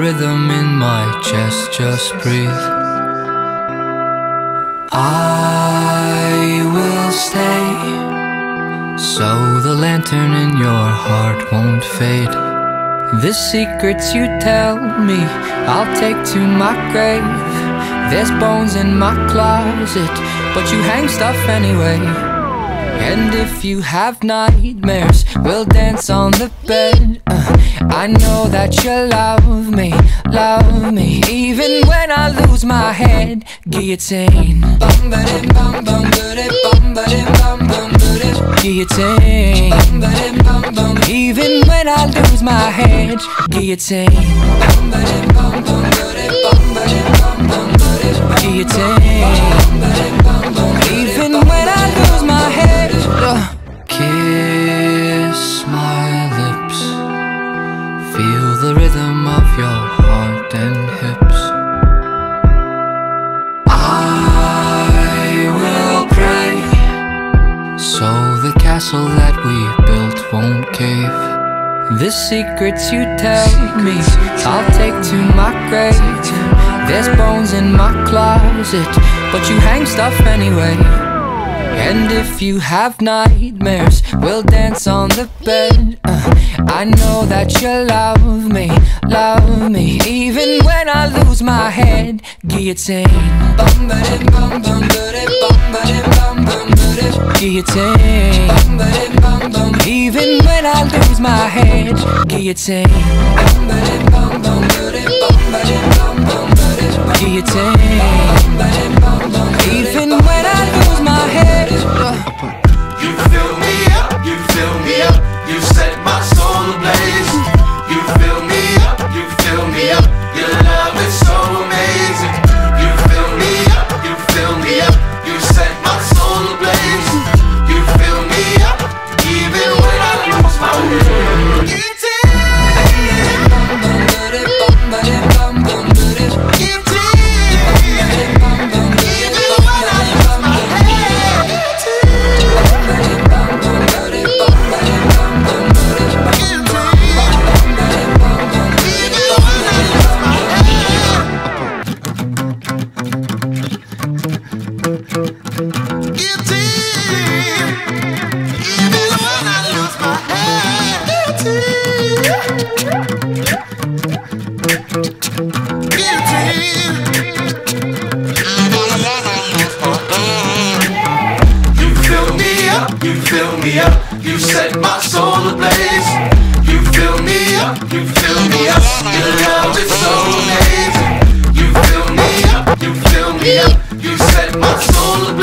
rhythm in my chest, just breathe. I will stay, so the lantern in your heart won't fade. The secrets you tell me, I'll take to my grave. There's bones in my closet, but you hang stuff anyway. And if you have nightmares, we'll dance on the bed. I know that you love me, even when I lose my head. Guillotine, guillotine, even when I lose my head. Guillotine, guillotine, even when I lose my head. Kiss my lips, feel the rhythm of your heart and hips. I will pray, so the castle that we built won't cave. The secrets you tell me, I'll take to my grave. There's bones in my closet, but you hang stuff anyway. And if you have nightmares, we'll dance on the bed. I know that you love me, even when I lose my head. Guillotine, guillotine, even when I lose my head. Guillotine, guillotine, even when I lose my head. You fill me up, you fill me up, you set my soul ablaze. You fill me up, you fill me up, your love is so amazing. You fill me up, you fill me up, you set my soul ablaze. You fill me up, even when I lose my way. You set my soul ablaze. You fill me up, you fill me up, your love is so amazing. You fill me up, you fill me up, you set my soul ablaze.